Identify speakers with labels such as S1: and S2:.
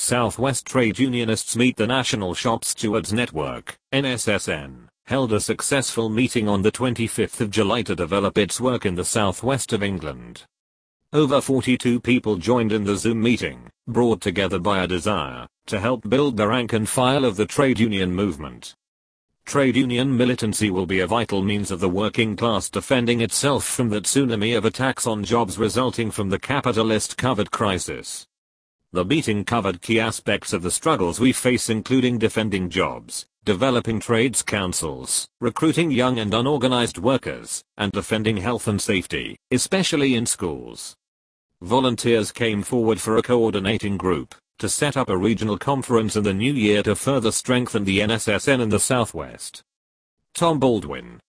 S1: Southwest trade unionists meet. The National Shop Stewards Network, NSSN, held a successful meeting on the 25th of July to develop its work in the southwest of England. Over 42 people joined in the Zoom meeting, brought together by a desire to help build the rank and file of the trade union movement. Trade union militancy will be a vital means of the working class defending itself from the tsunami of attacks on jobs resulting from the capitalist covered crisis. The meeting covered key aspects of the struggles we face, including defending jobs, developing trades councils, recruiting young and unorganized workers, and defending health and safety, especially in schools. Volunteers came forward for a coordinating group to set up a regional conference in the new year to further strengthen the NSSN in the Southwest. Tom Baldwin,